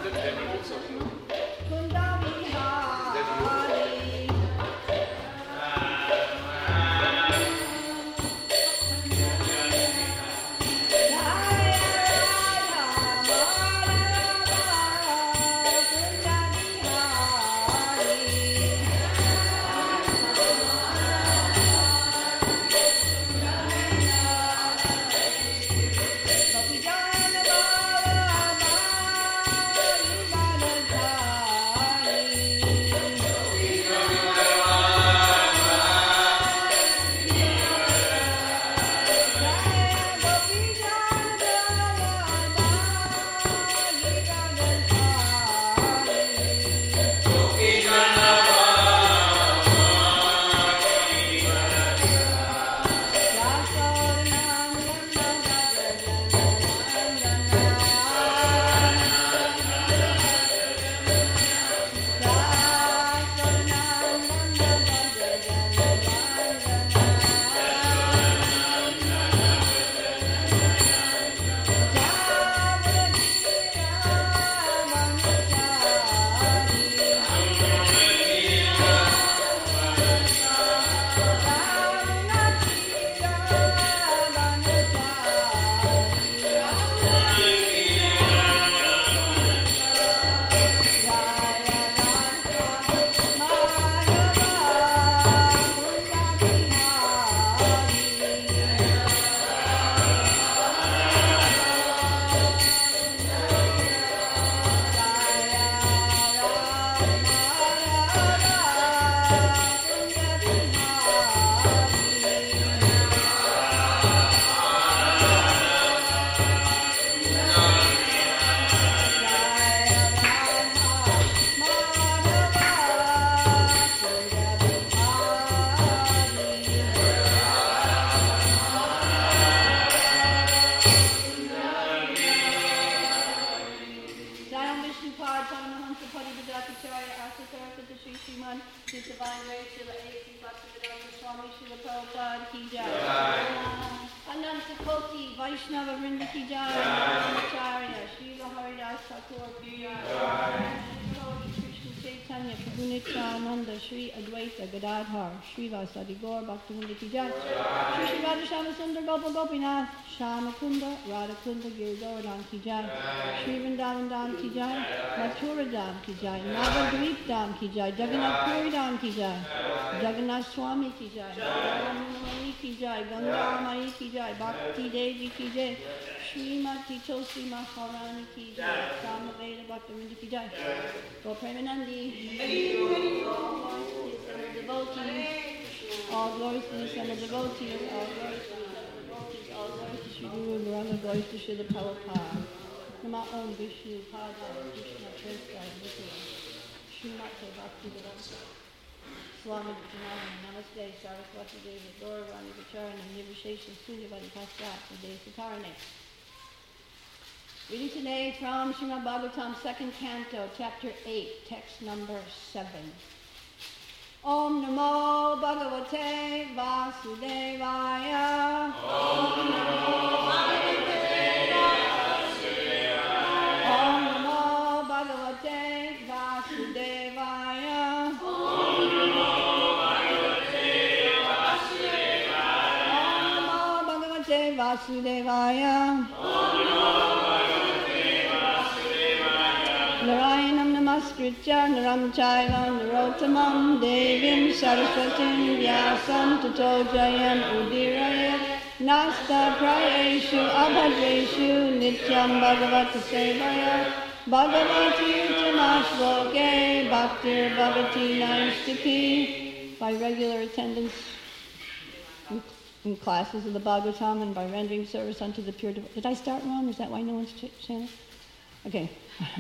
Sadi Gaur Bhaktivinoda Ki Jai. Shri Shri Radha Shama Sundar Gopal Gopinath Shama Kunda Radha Kunda Giri Govardhan Ki Jai. Shri Vrindavan Dham Ki Jai. Mathura Dham Ki Jai. Navadvip Dham Ki Jai. Jagannath Puri Dham Ki Jai. Jagannath Swami Ki Jai. Ramani Ki Jai. Ganga Mai Ki Jai. Bhakti Devi Ki Jai. Srimati Tulsi Maharani Ki Jai. Samaveda Bhaktivinoda Ki Jai. Go Premanandi. Devotees. All glories to the Son of Devotees, all glories to the Son of Devotees, all glories to Sri Guru Varanga, glories to Srila Prabhupada. Nama Om Vishnu Padaya, Krishna Prasad Vishnu, Srimate Bhaktivedanta, Swami Janani, Namaste, Saraswati Devi, Gauravani Vacharana, Nirvishesha, Sunyavadi Paschat, Dei Sakarane. Reading today from Srimad Bhagavatam, 2nd Canto, Chapter 8, text number 7. Om Namo Bhagavate Vasudevaya. Om Namo Bhagavate Vasudevaya. Om Namo Bhagavate Vasudevaya. Om Namo Bhagavate Vasudevaya. Om Namo Bhagavate Vasudevaya. Narayanam namaskritya naram chaiva narottamam devim saraswatim vyasam tato jayam udirayat nasta prayeshu abhadreshu nityam bhagavata sevaya bhagavati utamashloke bhaktir bhagati naistiki. By regular attendance in classes of the Bhagavatam and by rendering service unto the pure devotees. Did I start wrong? Is that why no one's chanting? Okay.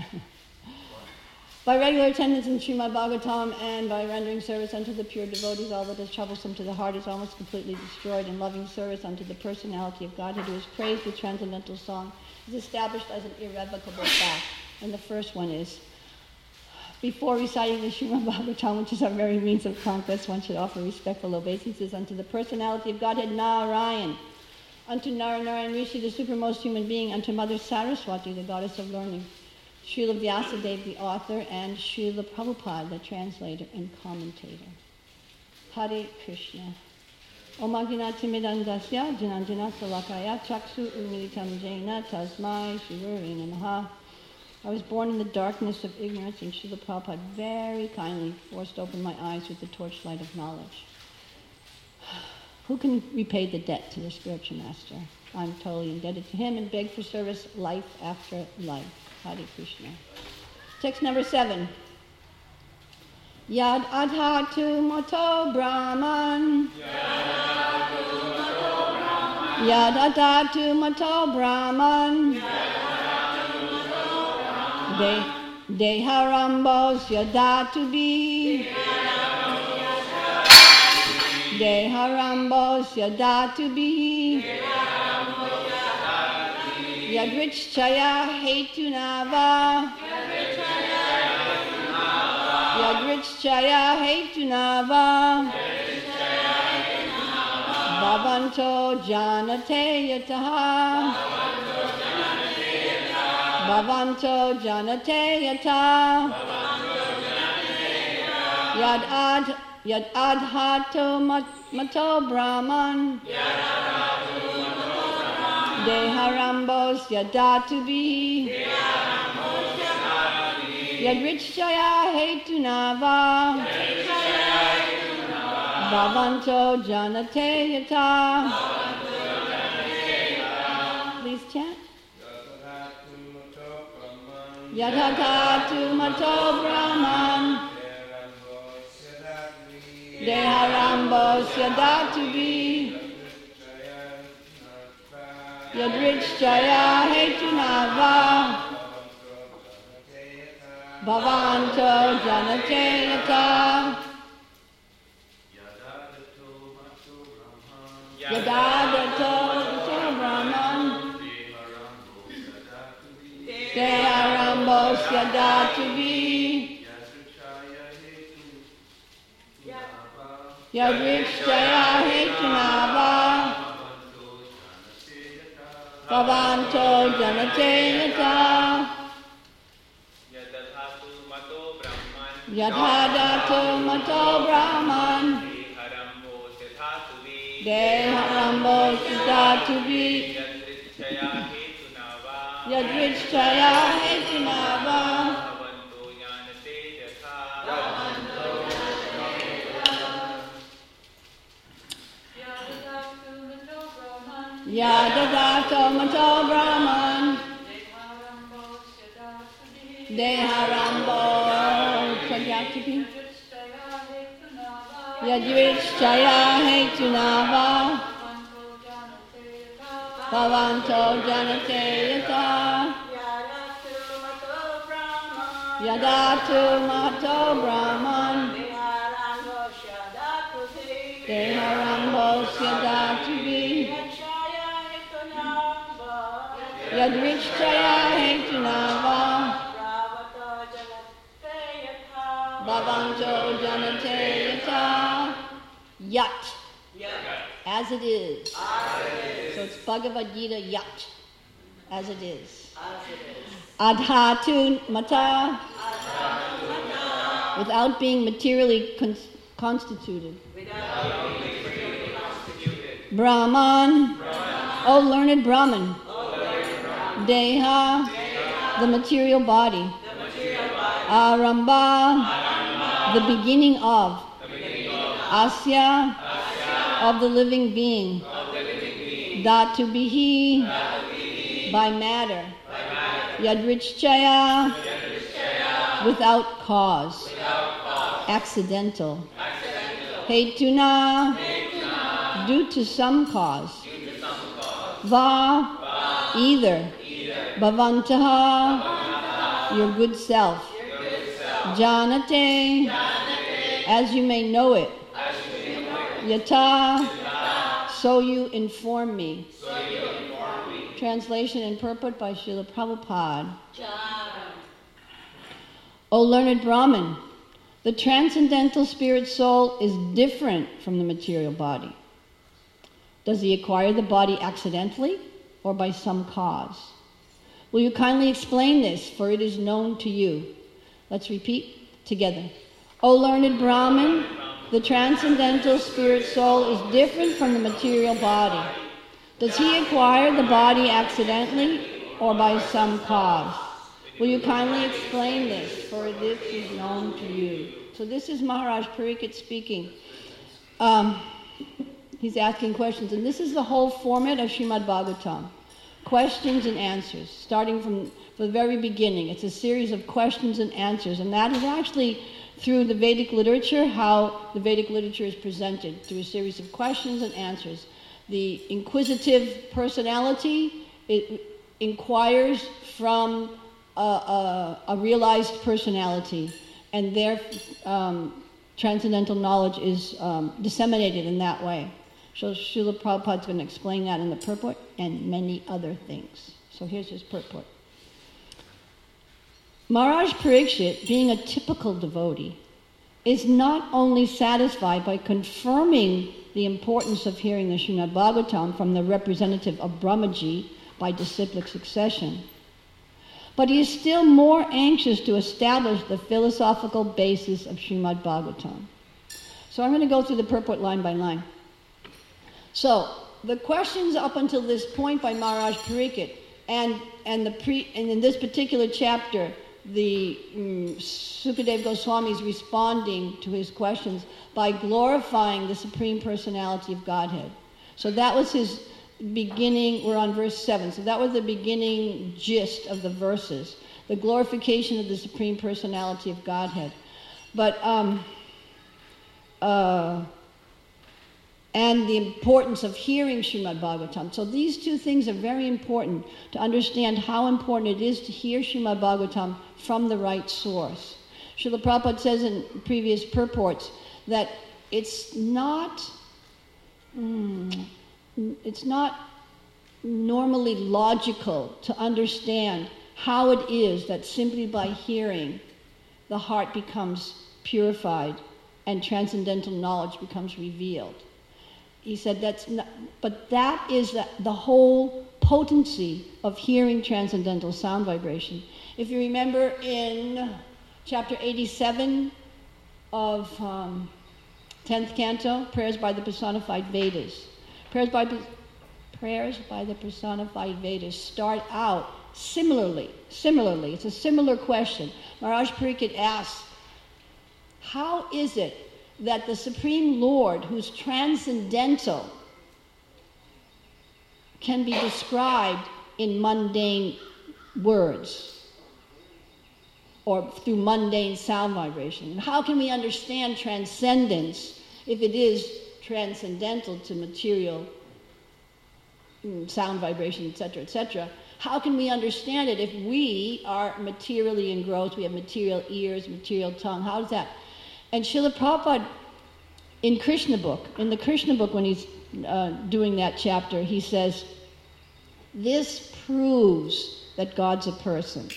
By regular attendance in Srimad Bhagavatam and by rendering service unto the pure devotees, all that is troublesome to the heart is almost completely destroyed, and loving service unto the personality of Godhead, who is praised with transcendental song, is established as an irrevocable fact. And the first one is, before reciting the Srimad Bhagavatam, which is our very means of conquest, one should offer respectful obeisances unto the personality of Godhead, Narayan, unto Narayan Rishi, the supermost human being, unto Mother Saraswati, the goddess of learning, Srila Vyasadeva, the author, and Srila Prabhupada, the translator and commentator. Hare Krishna. Om Ajnanatimidandasya Jananjana Salakaya Chaksu Umilitam Jaina Tasmai Shivuri Namaha. I was born in the darkness of ignorance, and Srila Prabhupada very kindly forced open my eyes with the torchlight of knowledge. Who can repay the debt to the spiritual master? I'm totally indebted to him and beg for service life after life. Hare Krishna. Text number 7. Yad adhatu mato brahman. Yad adhatu mato brahman. Deharambos yadatu be. Deharambos yadatu be. Yadrichchaya hetunava. Yadrichchaya hetunava. Bhavanto janate yataha. Bhavanto janate yata. Yad adhato mato brahman. Deharambos yadatu be. Yadrichchaya hetunava. Bhavanto janate yata. Please chant. Yadhatu mato brahman. Deharambos yadatu be. Yadrichchaya hetunava. Bhavanto janate yata. Yadadato brahman. Deharambos yadatu be. Yadrichchaya hetunava. Bhavanto janate yata. Yadhadato mato brahman. Deharambos yadatu be. Yadrichchaya hetunava. Yadadato mato brahman. Deharambos yadatu be. Yadrichchaya hetunava. Bhavanto janate yata. Yadatu mato brahman. Deharambos yadatu be. Yadrichchaya hetunava. Bhavanto janate yata. Yat. As it is. So it's Bhagavad Gita yat. As it is. Adhatu mata. Without being materially constituted. Brahman. O learned Brahman. Deha. The material body. Arambha. The beginning of. Asya. Of the living being. Dhatu bihi. By matter. Yadrichchaya. Without cause. Accidental. Hetuna. Due to some cause. Va. Either. Bhavantaha. Your good self. Janate. As you may know it. Yata. So you inform me. Translation and purport by Srila Prabhupada. O learned Brahman, the transcendental spirit soul is different from the material body. Does he acquire the body accidentally or by some cause? Will you kindly explain this, for it is known to you? Let's repeat together. O learned Brahmin, the transcendental spirit soul is different from the material body. Does he acquire the body accidentally or by some cause? Will you kindly explain this, for this is known to you? So this is Maharaj Parikshit speaking. He's asking questions, and this is the whole format of Srimad Bhagavatam. Questions and answers, starting from the very beginning. It's a series of questions and answers, and that is actually through the Vedic literature, how the Vedic literature is presented, through a series of questions and answers. The inquisitive personality, it inquires from a realized personality, and their transcendental knowledge is disseminated in that way. So Srila Prabhupada is going to explain that in the purport and many other things. So here's his purport. Maharaj Parikshit, being a typical devotee, is not only satisfied by confirming the importance of hearing the Srimad Bhagavatam from the representative of Brahmaji by disciplic succession, but he is still more anxious to establish the philosophical basis of Srimad Bhagavatam. So I'm going to go through the purport line by line. So the questions up until this point by Maharaj Parikshit, and in this particular chapter, the Sukadeva Goswami is responding to his questions by glorifying the Supreme Personality of Godhead. So that was his beginning. We're on verse 7. So that was the beginning gist of the verses, the glorification of the Supreme Personality of Godhead. But and the importance of hearing Srimad Bhagavatam. So these two things are very important to understand how important it is to hear Srimad Bhagavatam from the right source. Srila Prabhupada says in previous purports that it's not normally logical to understand how it is that simply by hearing the heart becomes purified and transcendental knowledge becomes revealed. He said but that is the whole potency of hearing transcendental sound vibration. If you remember in chapter 87 of 10th canto, Prayers by the Personified Vedas. Prayers by the Personified Vedas start out similarly. It's a similar question. Maharaj Parikshit asks, how is it that the Supreme Lord, who's transcendental, can be described in mundane words or through mundane sound vibration? And how can we understand transcendence if it is transcendental to material sound vibration, etc., etc.? How can we understand it if we are materially engrossed, we have material ears, material tongue? How does that? And Srila Prabhupada, in the Krishna book, when he's doing that chapter, he says, this proves that God's a person.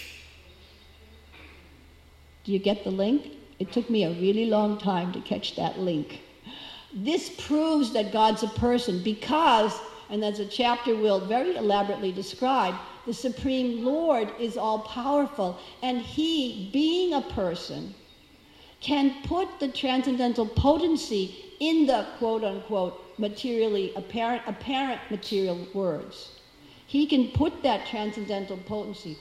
Do you get the link? It took me a really long time to catch that link. This proves that God's a person because, and as a chapter will very elaborately describe, the Supreme Lord is all-powerful, and he, being a person, can put the transcendental potency in the quote-unquote materially apparent material words. He can put that transcendental potency.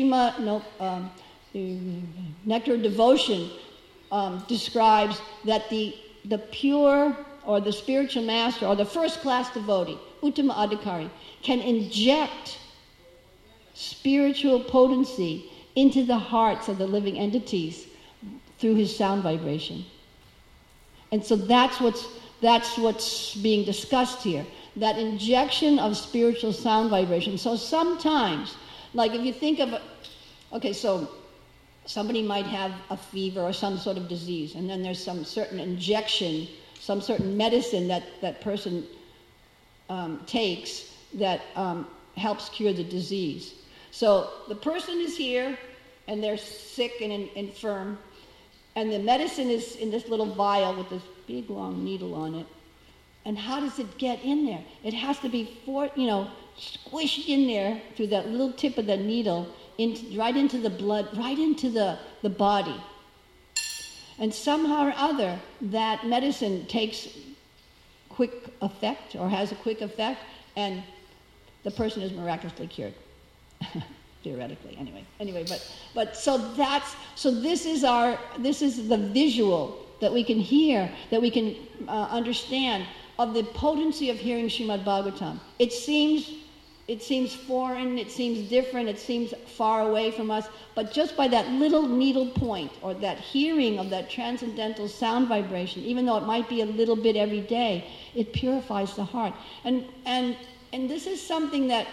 Nectar of Devotion describes that the pure or the spiritual master or the first-class devotee, Uttama Adhikari, can inject spiritual potency into the hearts of the living entities through his sound vibration. And so that's what's being discussed here, that injection of spiritual sound vibration. So sometimes, like if you think of, so somebody might have a fever or some sort of disease, and then there's some certain injection, some certain medicine that person takes that helps cure the disease. So the person is here, and they're sick and infirm, and the medicine is in this little vial with this big long needle on it. And how does it get in there? It has to be squished in there through that little tip of the needle, right into the blood, right into the body. And somehow or other, that medicine takes quick effect, or has a quick effect, and the person is miraculously cured. Theoretically, anyway. But this is the visual that we can hear, that we can understand of the potency of hearing Srimad Bhagavatam. It seems foreign, it seems different, it seems far away from us, but just by that little needle point, or that hearing of that transcendental sound vibration, even though it might be a little bit every day, it purifies the heart. And this is something that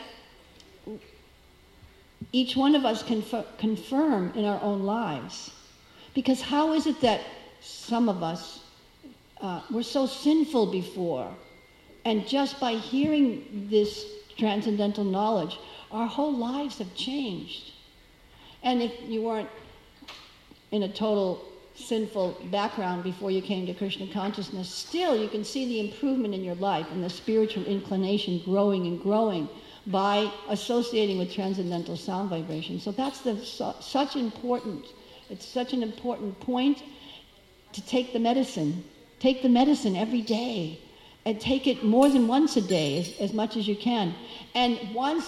each one of us can confirm in our own lives. Because how is it that some of us were so sinful before, and just by hearing this transcendental knowledge, our whole lives have changed? And if you weren't in a total sinful background before you came to Krishna consciousness, still you can see the improvement in your life and the spiritual inclination growing and growing by associating with transcendental sound vibration. So that's such an important point to take the medicine. Take the medicine every day, and take it more than once a day, as much as you can. And once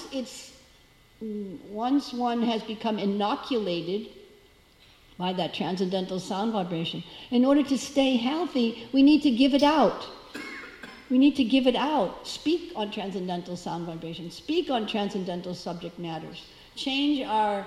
one has become inoculated by that transcendental sound vibration, in order to stay healthy, we need to give it out. We need to give it out. Speak on transcendental sound vibration. Speak on transcendental subject matters. Change our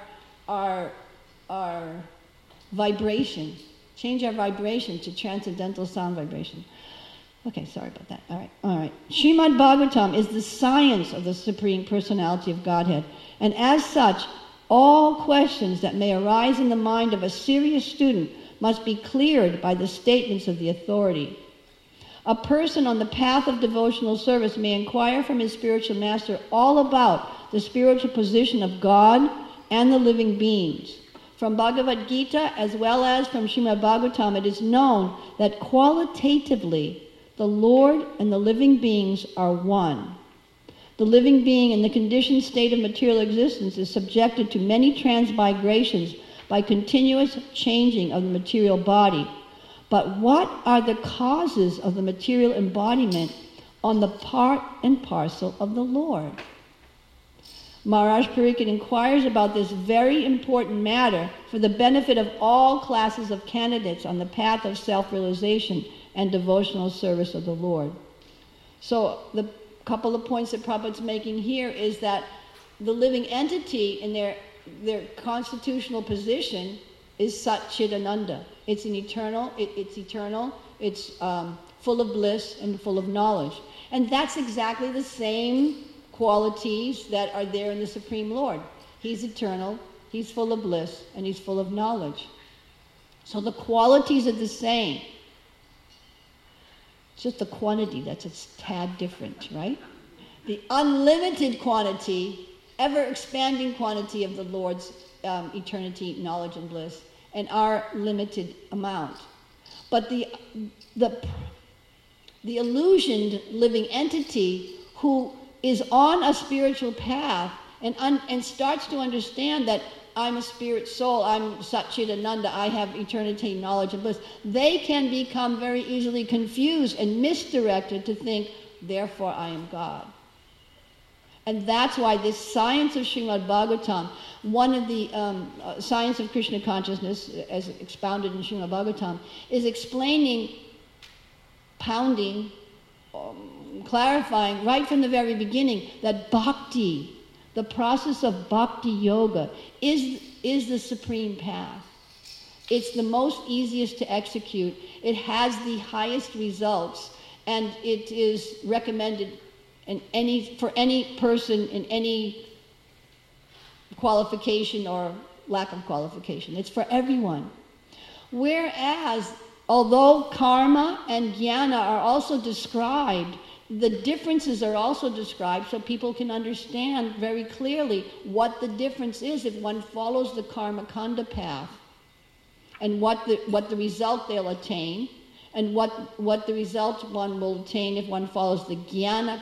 vibration. Change our vibration to transcendental sound vibration. Okay, sorry about that. All right. Srimad Bhagavatam is the science of the Supreme Personality of Godhead. And as such, all questions that may arise in the mind of a serious student must be cleared by the statements of the authority. A person on the path of devotional service may inquire from his spiritual master all about the spiritual position of God and the living beings. From Bhagavad Gita as well as from Srimad Bhagavatam, it is known that qualitatively the Lord and the living beings are one. The living being in the conditioned state of material existence is subjected to many transmigrations by continuous changing of the material body. But what are the causes of the material embodiment on the part and parcel of the Lord? Maharaj Pariksit inquires about this very important matter for the benefit of all classes of candidates on the path of self-realization and devotional service of the Lord. So the couple of points that Prabhupada's making here is that the living entity in their constitutional position is Sat Chit Ananda. It's eternal, it's full of bliss and full of knowledge. And that's exactly the same qualities that are there in the Supreme Lord. He's eternal, he's full of bliss, and he's full of knowledge. So the qualities are the same. It's just the quantity that's a tad different, right? The unlimited quantity, ever-expanding quantity of the Lord's eternity, knowledge, and bliss, and our limited amount. But the illusioned living entity who is on a spiritual path and starts to understand that I'm a spirit soul, I'm Sat Chit Ananda, I have eternity, knowledge, and bliss, they can become very easily confused and misdirected to think, therefore I am God. And that's why this science of Srimad Bhagavatam, one of the science of Krishna consciousness, as expounded in Srimad Bhagavatam, is explaining, pounding, clarifying right from the very beginning that bhakti, the process of bhakti yoga, is the supreme path. It's the most easiest to execute. It has the highest results, and it is recommended for any person in any qualification or lack of qualification. It's for everyone. Whereas, although karma and jnana are also described, the differences are also described so people can understand very clearly what the difference is if one follows the karma kanda path, and what the result they'll attain, And what the result one will attain if one follows the jnana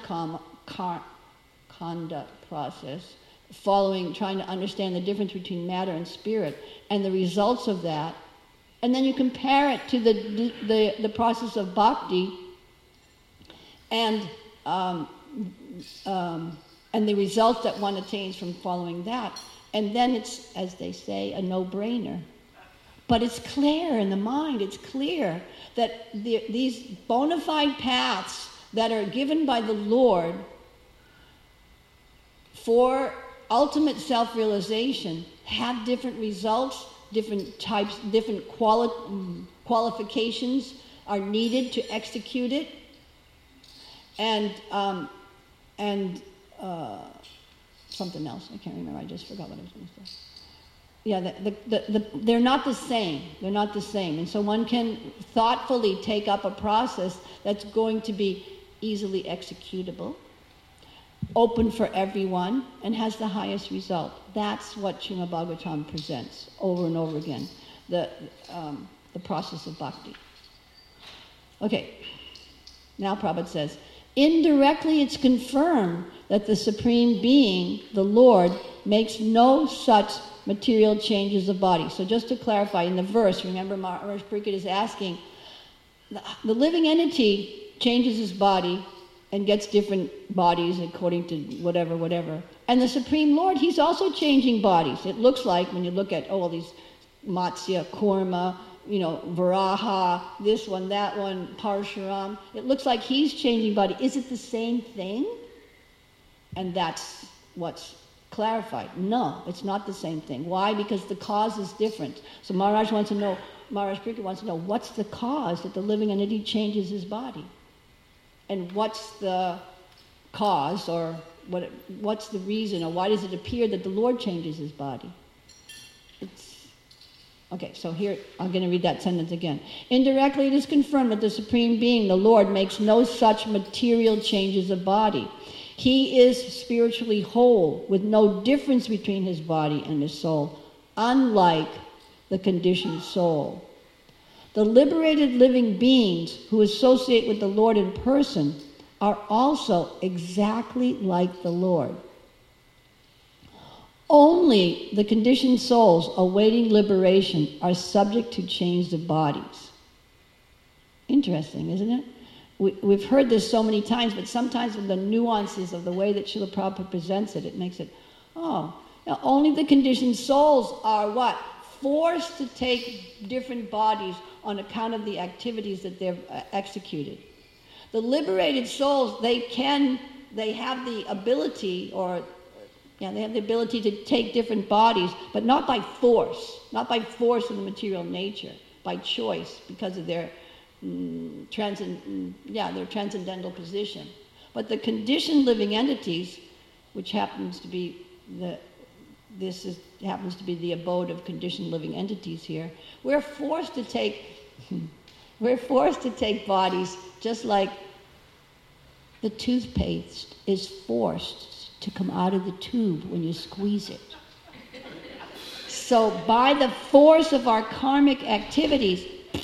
kanda process, trying to understand the difference between matter and spirit, and the results of that, and then you compare it to the process of bhakti, and the results that one attains from following that, and then it's, as they say, a no-brainer. But it's clear in the mind, it's clear that these bona fide paths that are given by the Lord for ultimate self-realization have different results, different types, different qualifications are needed to execute it, and something else, I can't remember, I just forgot what I was going to say. Yeah, they're not the same. They're not the same. And so one can thoughtfully take up a process that's going to be easily executable, open for everyone, and has the highest result. That's what Srimad Bhagavatam presents over and over again, the process of bhakti. Okay, now Prabhupada says, indirectly it's confirmed that the Supreme Being, the Lord, makes no such material changes of body. So just to clarify, in the verse, remember Maharaj Pariksit is asking, the living entity changes his body and gets different bodies according to whatever. And the Supreme Lord, he's also changing bodies. It looks like, when you look at all these Matsya, Kurma, Varaha, this one, that one, Parshuram, it looks like he's changing body. Is it the same thing? And that's what's clarified. No, it's not the same thing. Why? Because the cause is different. So Maharaj Pariksit wants to know, what's the cause that the living entity changes his body? And what's the cause, or what's the reason, or why does it appear that the Lord changes his body? Okay, so here, I'm going to read that sentence again. Indirectly, it is confirmed that the Supreme Being, the Lord, makes no such material changes of body. He is spiritually whole, with no difference between his body and his soul, unlike the conditioned soul. The liberated living beings who associate with the Lord in person are also exactly like the Lord. Only the conditioned souls awaiting liberation are subject to change of bodies. Interesting, isn't it? We've heard this so many times, but sometimes with the nuances of the way that Srila Prabhupada presents it, it makes it, only the conditioned souls are what? Forced to take different bodies on account of the activities that they've executed. The liberated souls, they have the ability, they have the ability to take different bodies, but not by force of the material nature, by choice, because of their transcendental position. But the conditioned living entities, which happens to be the abode of conditioned living entities here, we're forced to take bodies, just like the toothpaste is forced to come out of the tube when you squeeze it. So by the force of our karmic activities,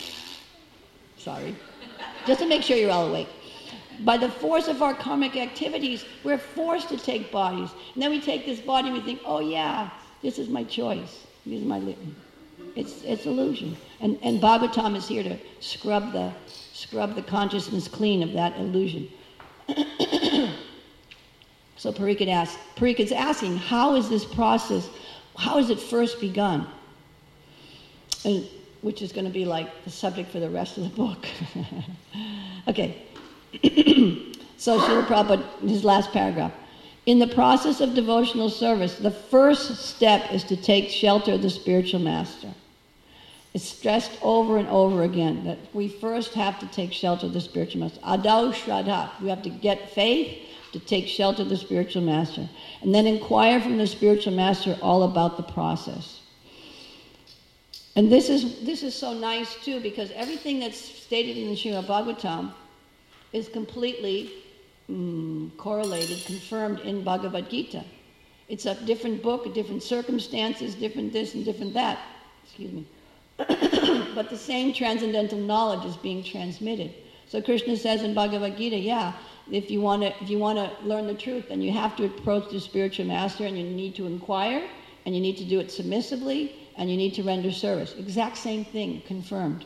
just to make sure you're all awake, by the force of our karmic activities, we're forced to take bodies. And then we take this body and we think, oh yeah, this is my choice. This is my living. It's illusion. And Bhagavatam is here to scrub the consciousness clean of that illusion. So Parikit's asking, how is this process, how is it first begun? And which is going to be like the subject for the rest of the book. Okay. So Srila Prabhupada, his last paragraph. In the process of devotional service, the first step is to take shelter of the spiritual master. It's stressed over and over again that we first have to take shelter of the spiritual master. Adau Shraddha. We have to get faith to take shelter of the spiritual master. And then inquire from the spiritual master all about the process. And this is so nice too, because everything that's stated in the Srimad Bhagavatam is completely correlated, confirmed in Bhagavad Gita. It's a different book, different circumstances, different this and different that. Excuse me. but the same transcendental knowledge is being transmitted. So Krishna says in Bhagavad Gita, yeah, if you want to learn the truth, then you have to approach the spiritual master, and you need to inquire, and you need to do it submissively, and you need to render service. Exact same thing, confirmed.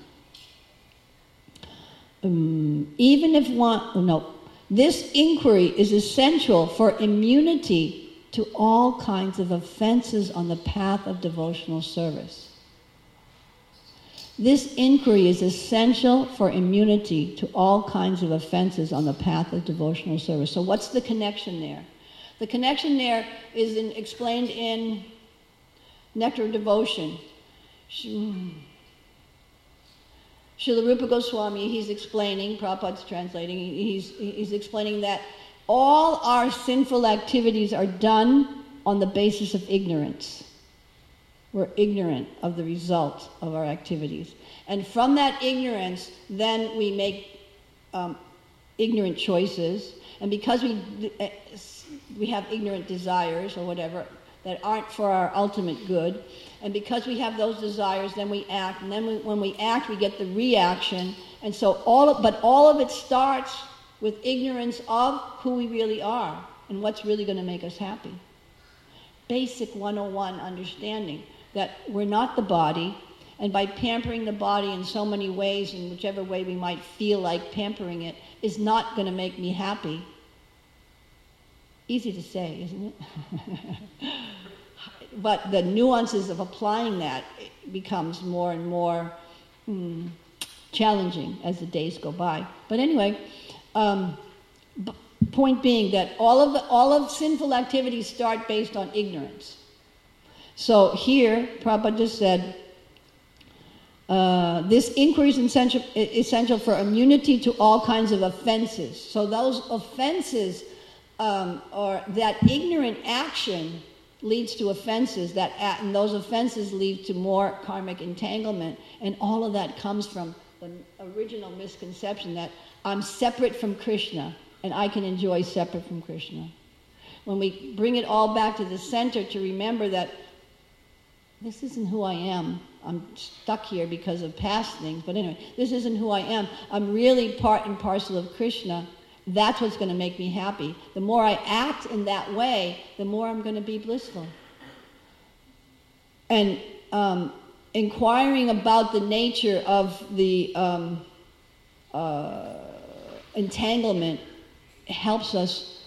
This inquiry is essential for immunity to all kinds of offenses on the path of devotional service. This inquiry is essential for immunity to all kinds of offenses on the path of devotional service. So what's the connection there? The connection there is explained in Nectar of Devotion. Srila Rupa Goswami, he's explaining, Prabhupada's translating, he's explaining that all our sinful activities are done on the basis of ignorance. We're ignorant of the result of our activities. And from that ignorance, then we make ignorant choices. And because we have ignorant desires or whatever that aren't for our ultimate good, and because we have those desires, then we act. And then when we act, we get the reaction. And so all of it starts with ignorance of who we really are and what's really going to make us happy. Basic 101 understanding that we're not the body, and by pampering the body in so many ways, in whichever way we might feel like pampering it, is not going to make me happy. Easy to say, isn't it? But the nuances of applying that becomes more and more challenging as the days go by. But anyway, point being that all of sinful activities start based on ignorance. So here, Prabhupada just said, this inquiry is essential for immunity to all kinds of offenses. So those offenses, or that ignorant action leads to offenses, and those offenses lead to more karmic entanglement, and all of that comes from the original misconception that I'm separate from Krishna, and I can enjoy separate from Krishna. When we bring it all back to the center to remember that this isn't who I am. I'm stuck here because of past things. But anyway, this isn't who I am. I'm really part and parcel of Krishna. That's what's going to make me happy. The more I act in that way, the more I'm going to be blissful. And inquiring about the nature of the entanglement helps us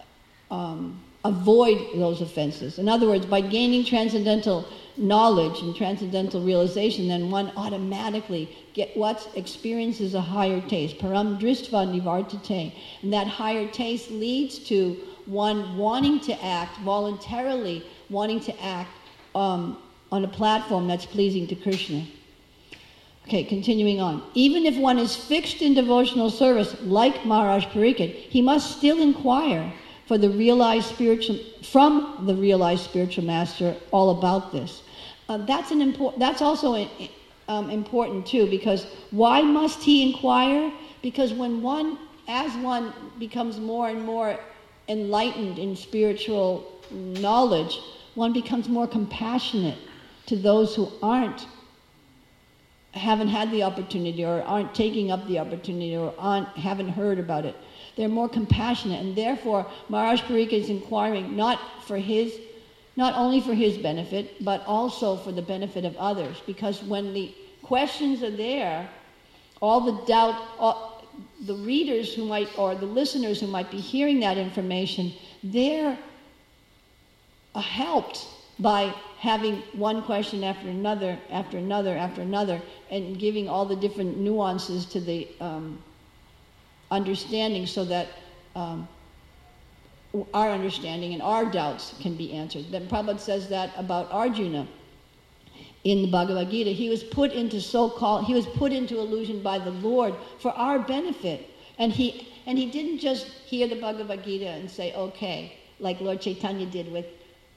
avoid those offenses. In other words, by gaining transcendental knowledge and transcendental realization, then one automatically experiences a higher taste. Param dristva nivartate. And that higher taste leads to one wanting to act, voluntarily wanting to act on a platform that's pleasing to Krishna. Okay, continuing on. Even if one is fixed in devotional service, like Maharaj Pariksit, he must still inquire from the realized spiritual master all about this. That's also important too, because why must he inquire? Because as one becomes more and more enlightened in spiritual knowledge, one becomes more compassionate to those who haven't had the opportunity, or aren't taking up the opportunity, or haven't heard about it. They're more compassionate, and therefore Maharaj Pariksit is inquiring not only for his benefit, but also for the benefit of others. Because when the questions are there, all the doubt, the readers or the listeners who might be hearing that information, they're helped by having one question after another, after another, after another, and giving all the different nuances to the understanding, so that our understanding and our doubts can be answered. Then Prabhupada says that about Arjuna in the Bhagavad Gita. He was put into illusion by the Lord for our benefit. And he didn't just hear the Bhagavad Gita and say, okay, like Lord Chaitanya did with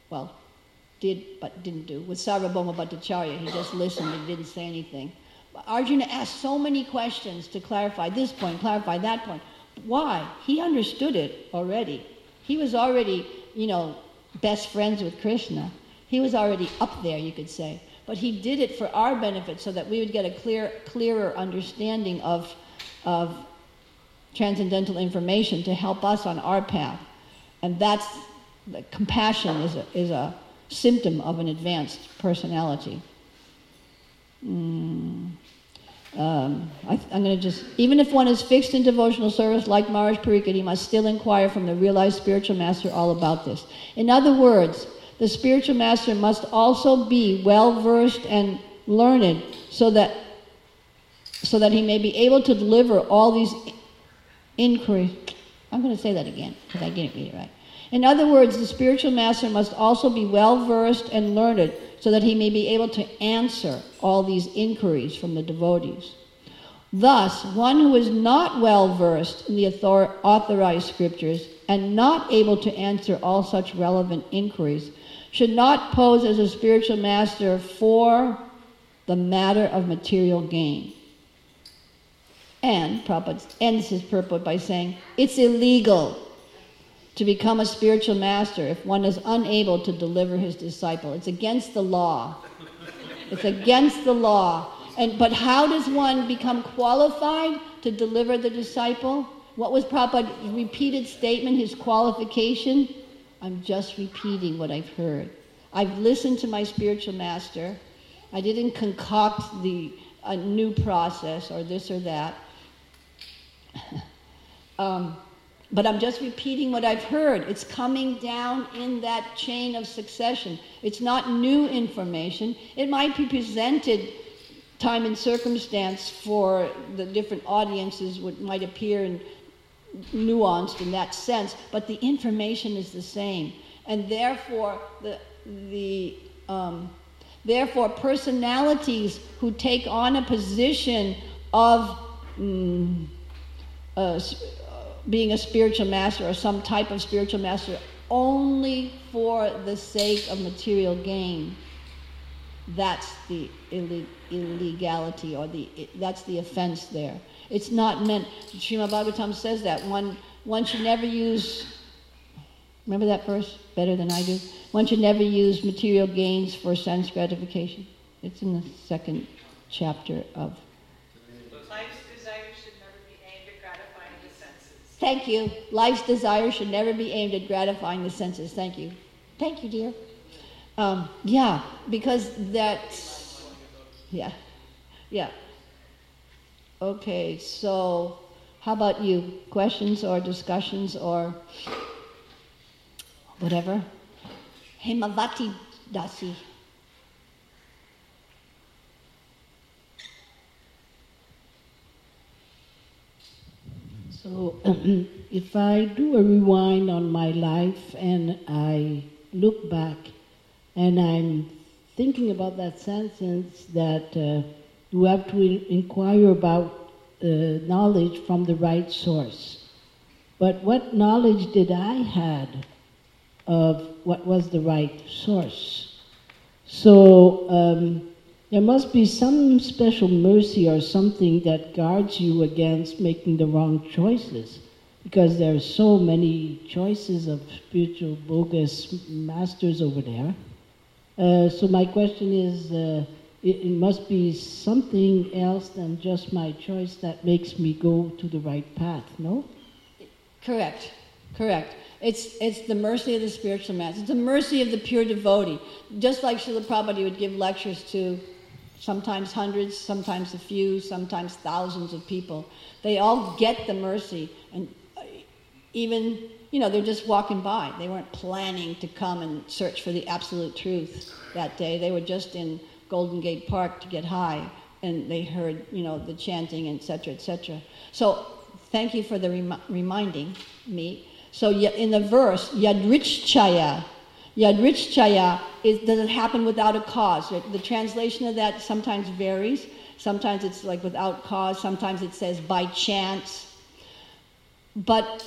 Sarvabhauma Bhattacharya. He just listened and didn't say anything. But Arjuna asked so many questions to clarify this point, clarify that point. Why? He understood it already. He was already, best friends with Krishna. He was already up there, you could say. but he did it for our benefit so that we would get a clearer understanding of transcendental information to help us on our path. And that's, compassion is a symptom of an advanced personality. I'm going to just, even if one is fixed in devotional service like Maharaj Pariksit, he must still inquire from the realized spiritual master all about this. In other words, the spiritual master must also be well-versed and learned so that he may be able to deliver all these inquiries. I'm going to say that again because I didn't read it right. In other words, the spiritual master must also be well-versed and learned so that he may be able to answer all these inquiries from the devotees. Thus, one who is not well-versed in the authorized scriptures and not able to answer all such relevant inquiries should not pose as a spiritual master for the matter of material gain. And Prabhupada ends his purport by saying, it's illegal to become a spiritual master if one is unable to deliver his disciple. It's against the law. It's against the law. But how does one become qualified to deliver the disciple? What was Prabhupada's repeated statement, his qualification? I'm just repeating what I've heard. I've listened to my spiritual master. I didn't concoct a new process or this or that. But I'm just repeating what I've heard. It's coming down in that chain of succession. It's not new information. It might be presented time and circumstance for the different audiences, what might appear nuanced in that sense, but the information is the same. And therefore, therefore personalities who take on a position of being a spiritual master or some type of spiritual master only for the sake of material gain, that's the illegality, or that's the offense there. It's not meant, Srimad Bhagavatam says that one should never use, remember that verse better than I do? One should never use material gains for sense gratification. It's in the 2nd chapter of... Life's desire should never be aimed at gratifying the senses. Thank you. Life's desire should never be aimed at gratifying the senses. Thank you. Thank you, dear. Yeah, because that's... Yeah. Okay, so how about you? Questions or discussions or whatever? Hemavati Dasi. So if I do a rewind on my life and I look back and I'm thinking about that sentence that you have to inquire about knowledge from the right source. But what knowledge did I had of what was the right source? So there must be some special mercy or something that guards you against making the wrong choices, because there are so many choices of spiritual bogus masters over there. So my question is, it must be something else than just my choice that makes me go to the right path, no? Correct. It's the mercy of the spiritual master. It's the mercy of the pure devotee. Just like Srila Prabhupada would give lectures to sometimes hundreds, sometimes a few, sometimes thousands of people. They all get the mercy, and even, they're just walking by. They weren't planning to come and search for the absolute truth that day. They were just in Golden Gate Park to get high, and they heard, the chanting, etc., etc. So thank you for the reminding me. So in the verse, Yadrichchaya does it happen without a cause? The translation of that sometimes varies. Sometimes it's like without cause. Sometimes it says by chance. But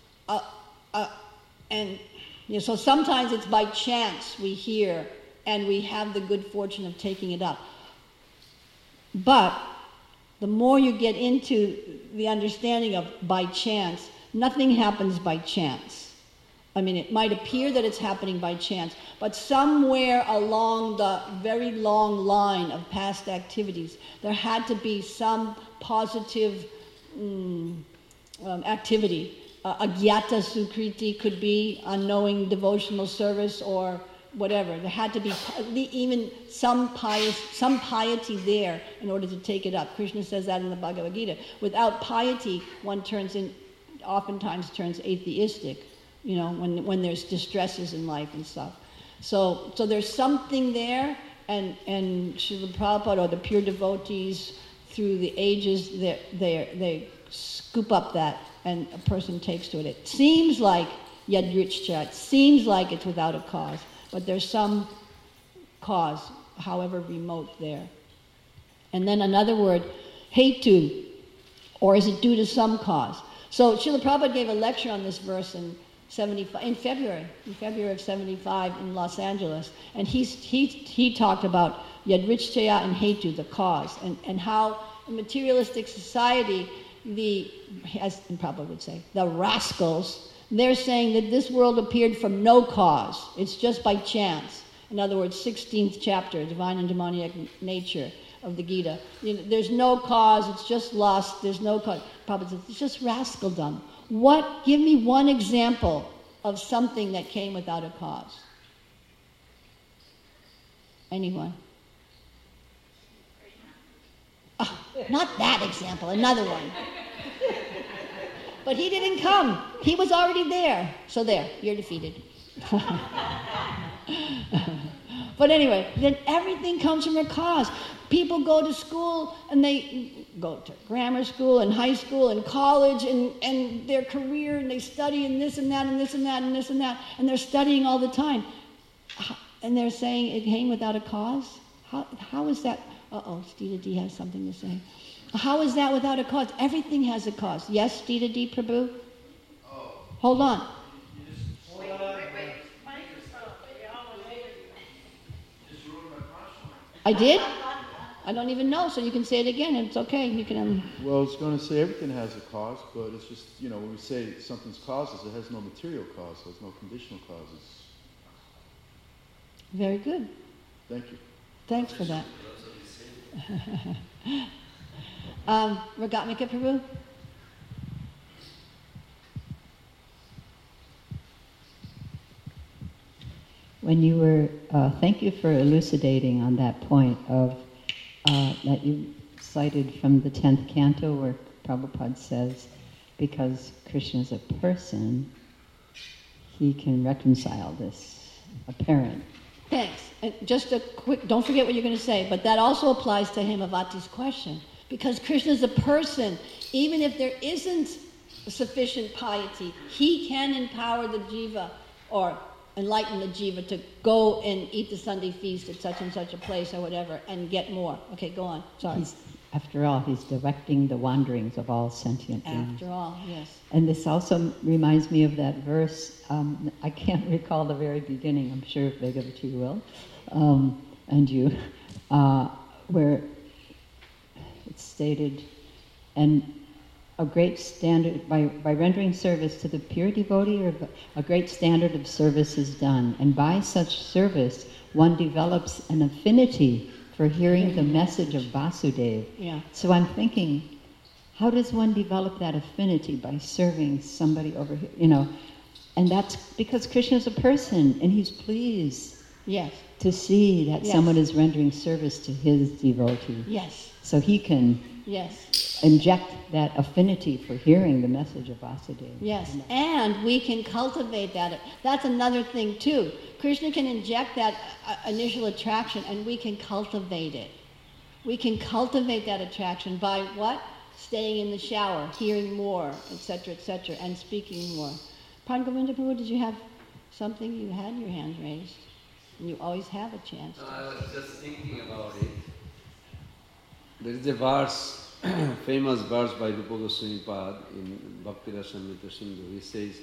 so sometimes it's by chance we hear and we have the good fortune of taking it up. But the more you get into the understanding of by chance, nothing happens by chance. I mean, it might appear that it's happening by chance, but somewhere along the very long line of past activities, there had to be some positive activity. Agyata sukriti could be unknowing devotional service or whatever. There had to be even some piety there in order to take it up. Krishna says that in the Bhagavad Gita. Without piety, one oftentimes turns atheistic, when there's distresses in life and stuff. So there's something there, and Srila Prabhupada or the pure devotees through the ages, they scoop up that, and a person takes to it. It seems like yadrichcha, it seems like it's without a cause, but there's some cause, however remote there. And then another word, hetu, or is it due to some cause? So Srila Prabhupada gave a lecture on this verse in February of 75 in Los Angeles, and he talked about yadrichchaya and hetu, the cause, and how in materialistic society, as Prabhupada would say, the rascals, they're saying that this world appeared from no cause. It's just by chance. In other words, 16th chapter, divine and demoniac nature of the Gita. There's no cause, it's just lust, there's no cause. Prabhupada says, it's just rascaldom. Give me one example of something that came without a cause. Anyone? Oh, not that example, another one. But he didn't come. He was already there. So there, you're defeated. But anyway, then everything comes from a cause. People go to school, and they go to grammar school and high school and college and their career, and they study and this and that and this and that and this and that, and they're studying all the time. And they're saying it came without a cause? How is that? Stita D has something to say. How is that without a cause? Everything has a cause. Yes, Stita D, Prabhu? Hold on. Wait. Microphone. I did? I don't even know, so you can say it again. It's okay. You can. Well, I was going to say everything has a cause, but it's just, when we say something's causes, it has no material cause, so it's no conditional causes. Very good. Thank you. Thanks for that. Ragatmika Prabhu? When you were, thank you for elucidating on that point of that you cited from the 10th canto where Prabhupada says, because Krishna is a person, he can reconcile this apparent. Thanks. And just a quick, don't forget what you're going to say, but that also applies to Himavati's question. Because Krishna is a person, even if there isn't sufficient piety, he can empower the jiva or enlighten the jiva to go and eat the Sunday feast at such and such a place or whatever and get more. Okay, go on. Sorry. After all, he's directing the wanderings of all sentient beings. After all, yes. And this also reminds me of that verse. I can't recall the very beginning. I'm sure Bhagavati will, and you, where it's stated, and a great standard, by rendering service to the pure devotee, or a great standard of service is done. And by such service, one develops an affinity for hearing the message of Vasudeva. Yeah. So I'm thinking, how does one develop that affinity? By serving somebody over here, And that's because Krishna is a person, and he's pleased to see that someone is rendering service to his devotee. Yes. So he can inject that affinity for hearing the message of Vasudeva. Yes, and we can cultivate that. That's another thing too. Krishna can inject that initial attraction, and we can cultivate it. We can cultivate that attraction by what? Staying in the shower, hearing more, etc., and speaking more. Pangovinda Prabhu, did you have something? You had your hand raised. And you always have a chance. No, I was just thinking about it. There is a verse, famous verse by Rupa Goswami Pad in Bhakti Rasamrita Sindhu. He says,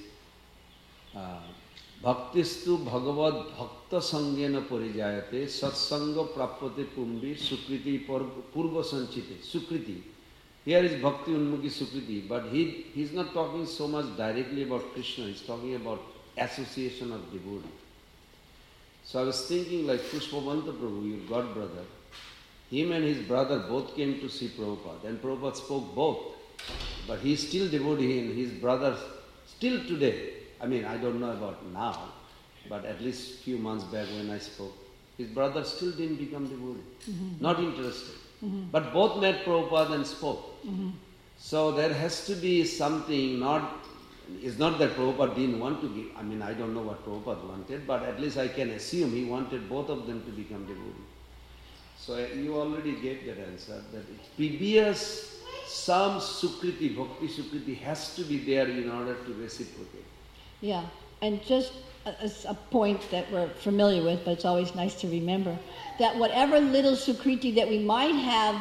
Bhaktistu bhagavad bhakta sangyena parijayate satsanga prapate pumbi sukriti purva sanchite. Sukriti. Here is Bhakti Unmukhi Sukriti, but he's not talking so much directly about Krishna, he's talking about association of devotee. So I was thinking like Pushpabanta Prabhu, your god brother, him and his brother both came to see Prabhupada, and Prabhupada spoke both. But he's still devotee and his brother still today. I mean, I don't know about now, but at least few months back when I spoke, his brother still didn't become devotee, not interested. But both met Prabhupada and spoke. So there has to be something, it's not that Prabhupada didn't want to give, I mean, I don't know what Prabhupada wanted, but at least I can assume he wanted both of them to become devotee. So you already gave that answer, that previous some Sukriti, Bhakti Sukriti has to be there in order to reciprocate. Yeah, and just a point that we're familiar with, but it's always nice to remember, that whatever little Sukriti that we might have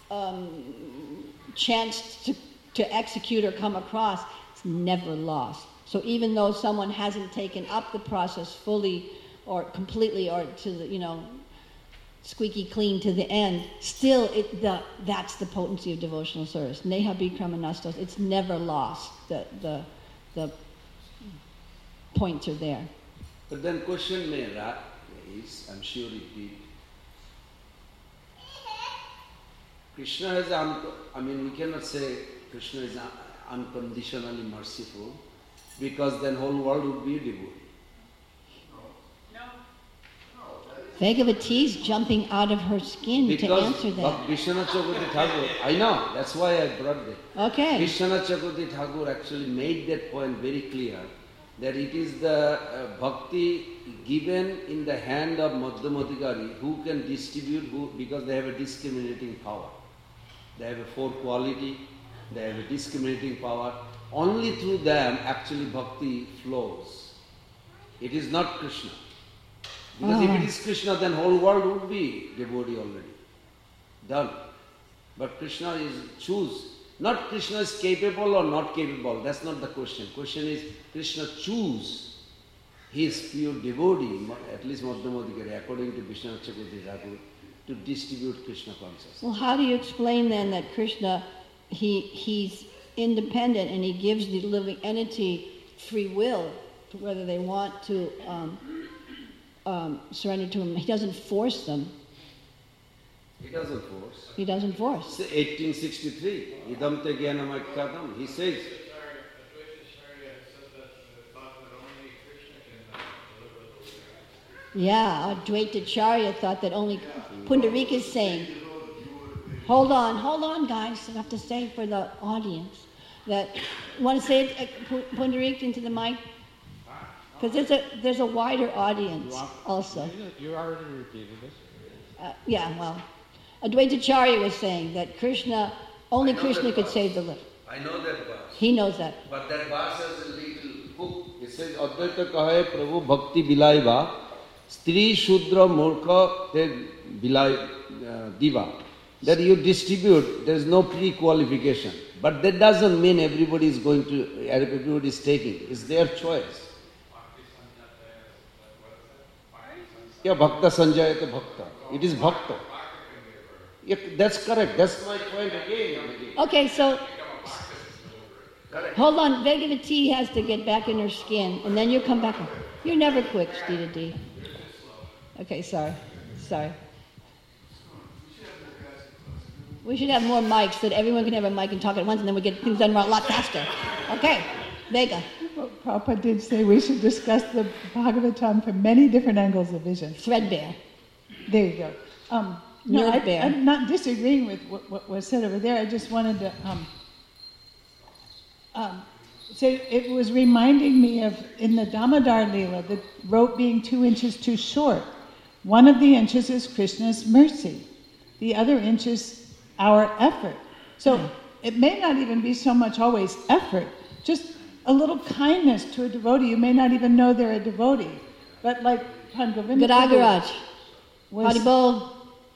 chanced to execute or come across, it's never lost. So even though someone hasn't taken up the process fully or completely or to the, squeaky clean to the end, still that's the potency of devotional service. Neha Bikramanastos, it's never lost. The points are there. But then question may arise, I'm sure it did. Krishna has, we cannot say Krishna is unconditionally merciful, because then whole world would be devotee. Bhagavati is jumping out of her skin to answer that. Because Vishwanath Chakravarti Thakur, I know, that's why I brought that. Okay. Vishwanath Chakravarti Thakur actually made that point very clear, that it is the bhakti given in the hand of Madhyamadhikari who can distribute, because they have a discriminating power. They have a four quality, they have a discriminating power. Only through them actually bhakti flows. It is not Krishna. Because if it is Krishna, then whole world would be devotee already. Done. But Krishna is choose. Not Krishna is capable or not capable. That's not the question. Question is Krishna choose his pure devotee, at least Madhyamadhikari, according to Vishwanath Chakravarti Thakur, to distribute Krishna consciousness. Well, how do you explain then that Krishna, he's independent and he gives the living entity free will, whether they want to surrender to him. He doesn't force them. He doesn't force. He doesn't force. 1863, Idam te jnanamakkhyatam, he says. Yeah, Advaitacharya thought that only Pundarika is saying. Hold on, guys. I have to say for the audience that want to say it, Pundarika into the mic. Because there's a wider audience also. You already repeated this. Yeah, well, Advaitacharya was saying that only Krishna could save the living. I know that verse. He knows that. But that verse has a little hook. It says, Advaita kahe Prabhu bhakti bilaiva, stri shudra murkha te bilai diva. That you distribute, there is no pre-qualification. But that doesn't mean everybody is taking. It's their choice. Yeah, bhakta sanjayate bhakta. It is bhakta. Yeah, that's correct. That's my point again and again. Okay, so Correct. hold on. Bhagavati has to get back in her skin, and then you come back. You're never quick, Stita D. Okay, sorry. We should have more mics so that everyone can have a mic and talk at once, and then we get things done a lot faster. Okay, Vega. Well, Prabhupada did say we should discuss the Bhagavatam from many different angles of vision. Threadbare. There you go. I'm not disagreeing with what was said over there. I just wanted to say it was reminding me of in the Damodar Leela, the rope being 2 inches too short. One of the inches is Krishna's mercy. The other inch is our effort. So it may not even be so much always effort, just a little kindness to a devotee. You may not even know they're a devotee. But like Pan Govinda Gadagaraj. Haribol.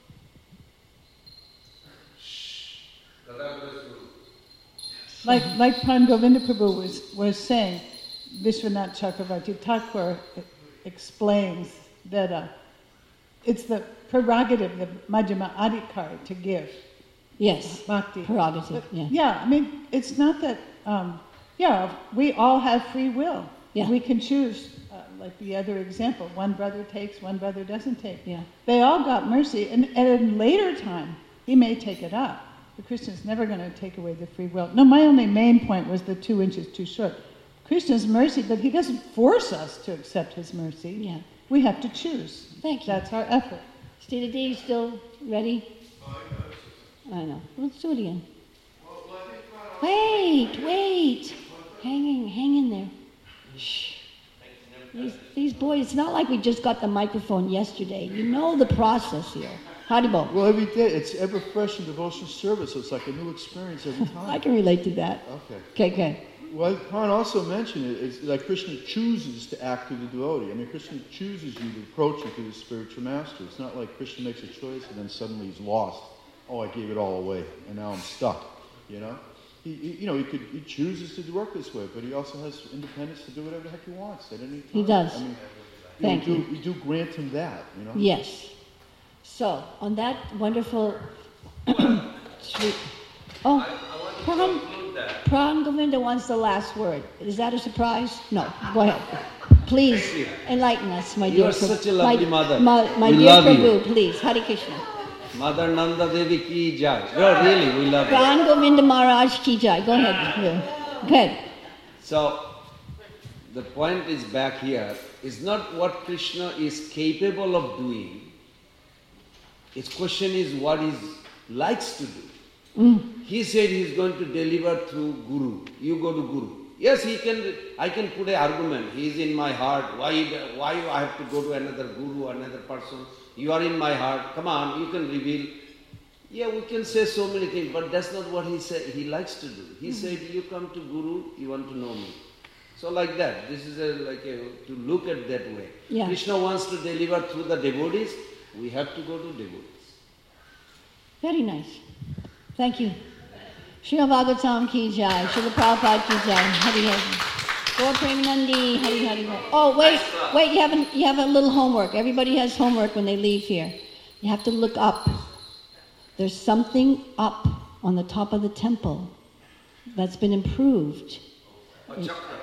Like Pan Govinda Prabhu was saying, Vishwanath Chakravarti Thakur explains that it's the prerogative, the Madhyama Adhikar to give. Yes, bhakti. Prerogative, But, yeah, I mean, it's not that, we all have free will. Yeah. We can choose, like the other example, one brother takes, one brother doesn't take. Yeah. They all got mercy, and at a later time, he may take it up. The Christian's never going to take away the free will. No, my only main point was the 2 inches too short. Christian's mercy, but he doesn't force us to accept his mercy. Yeah. We have to choose. Thank you. That's our effort. Steve D, you still ready? I know. Let's do it again. Wait. Hang in there. Shh. These boys, it's not like we just got the microphone yesterday. You know the process here. Haribol. Well, every day, it's ever fresh in devotional service, so it's like a new experience every time. I can relate to that. Okay. Well, Han also mentioned it's like Krishna chooses to act through the devotee. I mean, Krishna chooses you to approach you through the spiritual master. It's not like Krishna makes a choice and then suddenly he's lost. Oh, I gave it all away, and now I'm stuck, you know? He chooses to work this way, but he also has independence to do whatever the heck he wants at any time. He does. I mean, Thank you. We do grant him that, you know? Yes. So, on that wonderful sweet... Oh, Pran Govinda wants the last word. Is that a surprise? No. Go ahead. Please enlighten us, my dear. You are such a lovely mother. My We dear love Prabhu, you. please. Hare Krishna. Mother Nanda Devi ki jai. No, really, we love you. Pran Govinda Maharaj ki jai. Go ahead. Yeah. Go ahead. So, the point is back here, is not what Krishna is capable of doing. Its question is what he likes to do. He said he is going to deliver through Guru. You go to Guru. Yes, I can put an argument. He is in my heart. Why I have to go to another Guru, another person? You are in my heart. Come on, you can reveal. Yeah, we can say so many things, but that's not what he said. He likes to do. He said, you come to Guru, you want to know me. So like that, this is to look at that way. Yeah. Krishna wants to deliver through the devotees. We have to go to devotees. Very nice. Thank you. Srila Bhagavatam ki jai. Srila Prabhupada ki jai. Hari Hari. Gaur Premanandi. Hari Hari. Oh, wait. You have a little homework. Everybody has homework when they leave here. You have to look up. There's something up on the top of the temple that's been improved.